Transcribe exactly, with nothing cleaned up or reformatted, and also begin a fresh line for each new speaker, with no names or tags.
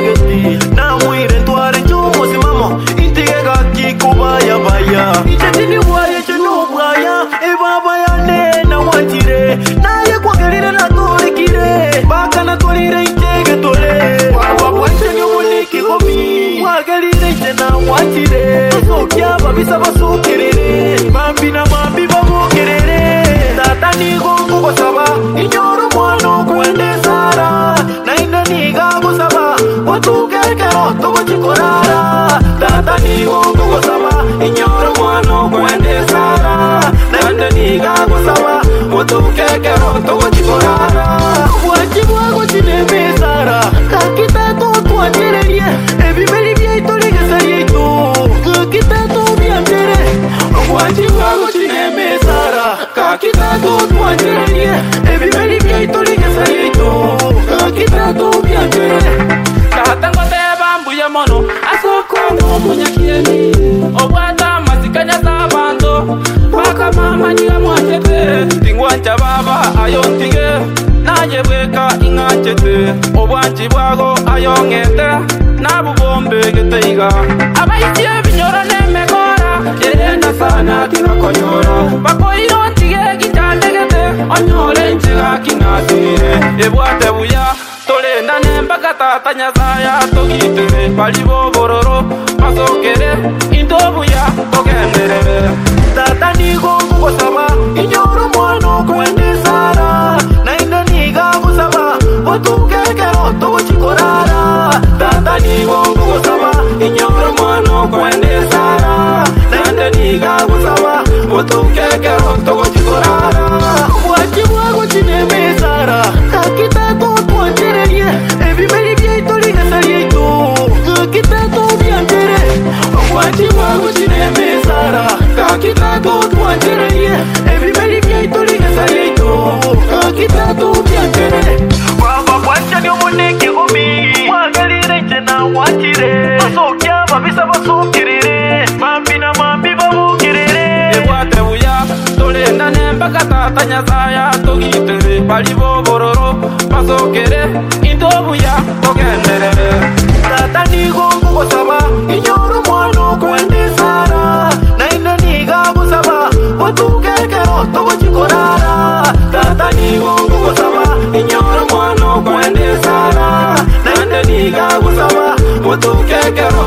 spaghetti na mwire ntware chumo simamo intigega kikubaya baya ichetini bwaye cheno bwaya ebaba yane na wantire naye kwagerire na torikire baka na torire itege tole baba bwacheni umuniki gomi kwagerire chena wantire sokya babisa basukirire mambi na mambi babukirire tata ni gongo basaba inyoro mwana kwende sara na ina niga basaba watukekero togo chikorara tata ni gongo basaba inyoro mwana kwende sara na ina niga basaba watukekero togo chikorara wachi bwago chineme sara kakita to tuanjererie ebimeli byaito ligesayeito kakita to byambere wachi bwago chineme sara kakita to tuanjererie ebimeli byaito ligesayeito kakita to byambere katango te bambuye mono asoko munyakieni obwata masikanya sabando baka mama niga mwachete tingwanja baba ayontige naye bweka ingachete obwanchi bwago ayongete nabubombe geteiga abayitie binyoro nemekora erenda sana kinakonyora bakoirontige gitandegete onyore nchega kinasire ebwate buya tolenda nembaka tata nyazaya togitere balibo bororo masokere indobuya togenderere tata nigo gusaba inyoro mwana kwende sara na ina niga gusaba watukekero togo chikorara tata nigo gusaba inyoro mwana kwende sara na ina niga gusaba watukekero togo chikorara wachi bwago chineme sara kakita to tuanjererie ebimeli byaito ligesayeito kakita to byambere wachi bwago chineme sara kakita to tuanjererie ebimeli byaito ligesayeito kakita to byambere baba bwacha ni umuniki gumi wagalire chena wachire basokya babisa basukirire mambi na mambi babukirire ebwate buya tolenda nembaka tata nyazaya togitere balibo bororo basokere indobuya togenderere tata nigo gusaba inyoro mwana kwende sara na ina niga gusaba watukekero togo chikorara tata nigo gusaba inyoro mwana kwende sara na ina niga gusaba watukekero